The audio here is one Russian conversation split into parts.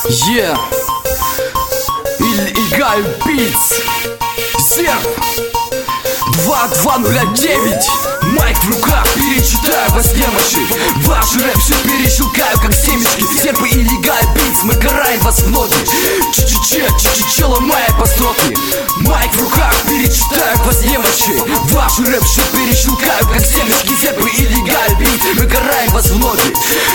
Yeah. Играю Beats. Зерб 2209. Майк в руках, перечитаю во сне ночи. Ваш рэп все перещелкаю, как семечки. Сербы и Играю Beats, мы караем вас в ноги. Че ломая по строке. Майк в руках, перечитаю во сне ночи. Ваш рэп все перещелкаю, как семечки. Сербы и Играю Beats, мы караем вас в ноги.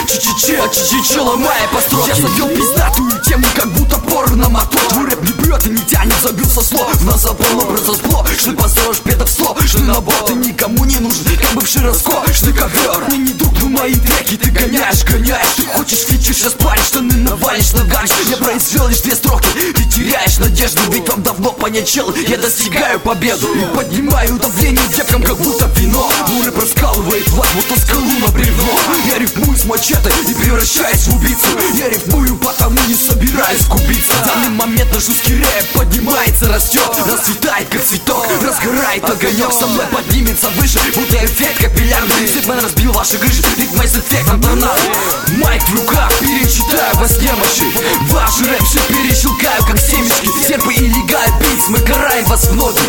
Че ломая по строке. Я завел пиздатую тему, как будто порно-мотор. Твой рэп не бьет и не тянет, забил со слов. В нас запало просто зло, что ты построишь педов слов. Что набор ты никому не нужен, как бывший раскол, что ковер. Мне не друг, но мои треки ты гоняешь. Ты хочешь фичу, сейчас парень, штаны навалишь, нагаришь. Я произвел лишь 2 строки, ты теряешь надежду. Ведь вам давно понять, чел, я достигаю победу. И поднимаю давление девкам, как будто вино. Мой рэп раскалывает власть, будто скалу на бревно. Я рифмую с мачете и превращаюсь в убийцу. Я рифмую, потому не собираюсь купиться. В данный момент наш русский рэп поднимается, растет, расцветает, как цветок, разгорает огонек. Со мной поднимется выше, будто эффект капиллярный. Свет разбил ваши крыши, ритм с эффектом торнадо. Майк в руках, перечитаю во сне ночи. Ваш рэп все перещелкаю, как семечки. Сербы и Играю Beats, мы караем вас в ноги.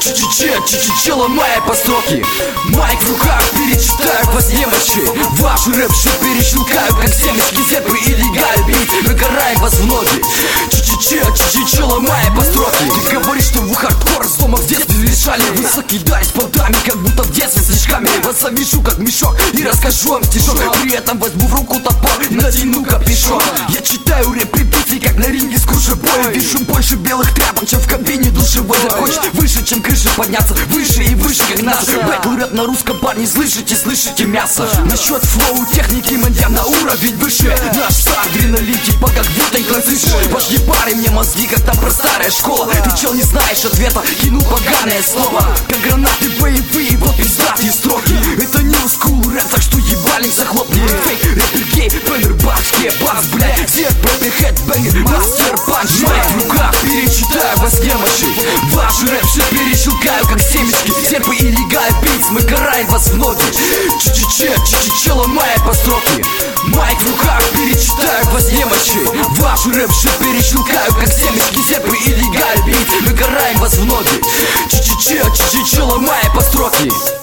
Че ломая по строке. Майк в руках, перечитаю во сне ночи. Ваш рэп все перещелкаю, как семечки. Сербы и Играю Beats, мы караем вас в ноги. Че ломая по строке. Ты говоришь, что вы хардкор, с дома в детстве решали. Вы кидаясь полтами, как будто в детстве снежками. Вас завешу как мешок и расскажу вам стишок. При этом возьму в руку топор и натяну капюшон. Я читаю репетиции, как на ринге с кружебоя. Вижу больше белых тряпок, чем в кабине душевой. Захочет выше, чем крыша, подняться выше и выше, как нас. Бэтл рэп на русском, парни, слышите мясо. Насчет флоу, техники, мандям на уровень выше. Наш шар, адреналин, типа как будто слышишь. Ваш ебары мне мозги, как там про старая школа. Ты чел не знаешь ответа, кинул поганое слово. Как гранаты боевые, вот пиздатые строки. Это не school рэп, так что ебальник захлопни. Фейк, рэпер гей, бэнгер, башки, бас, блядь. Зерк, рэпер, хэдбэнгер, мастер, панч. Майк в руках, перечитаю во сне ночи. Ваш рэп все перещелкаю, как семечки. Сербы и Играю Beats, мы караем вас в ноги. Че ломая по строке. Майк в руках, перечитаю во сне ночи. Ваш рэп все перещелкаю, как семечки. Сербы и Играю Beats, мы караем вас в ноги. Че ломая по строке.